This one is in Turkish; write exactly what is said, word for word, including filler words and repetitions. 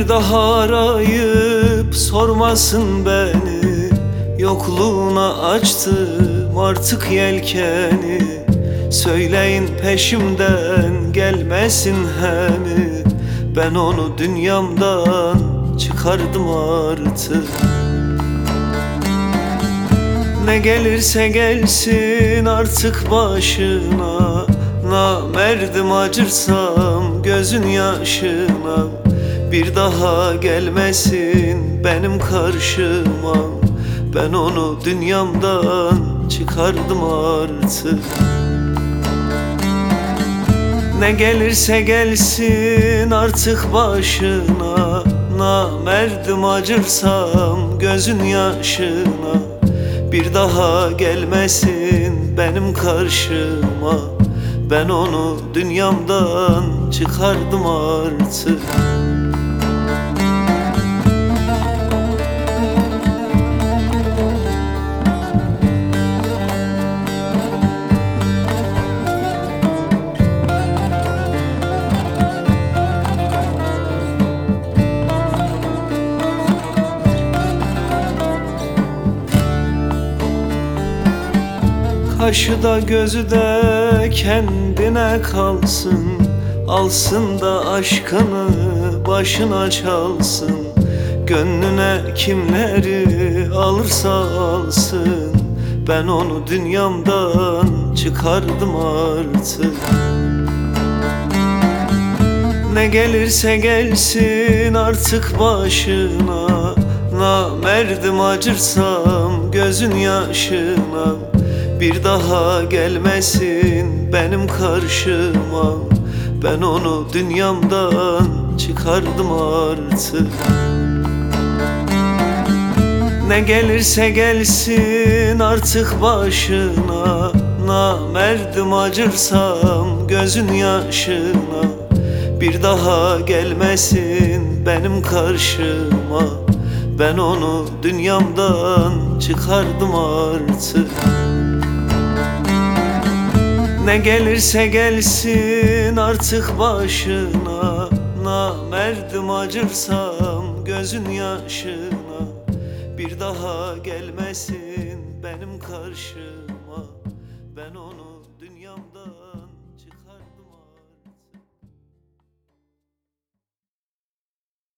Bir daha arayıp sormasın beni, yokluğuna açtım artık yelkeni. Söyleyin peşimden gelmesin hemi, ben onu dünyamdan çıkardım artık. Ne gelirse gelsin artık başına, namerdim acırsam gözün yaşına. Bir daha gelmesin benim karşıma, ben onu dünyamdan çıkardım artık. Ne gelirse gelsin artık başına, namerdim acırsam gözün yaşına. Bir daha gelmesin benim karşıma, ben onu dünyamdan çıkardım artık. Kaşı da gözü de kendine kalsın, alsın da aşkını başına çalsın. Gönlüne kimleri alırsa alsın, ben onu dünyamdan çıkardım artık. Ne gelirse gelsin artık başına, namerdim acırsam gözün yaşına. Bir daha gelmesin benim karşıma, ben onu dünyamdan çıkardım artık. Ne gelirse gelsin artık başına, namerdim acırsam gözün yaşına. Bir daha gelmesin benim karşıma, ben onu dünyamdan çıkardım artık. Ne gelirse gelsin artık başına, namerdim acırsam gözün yaşına. Bir daha gelmesin benim karşıma, ben onu dünyamdan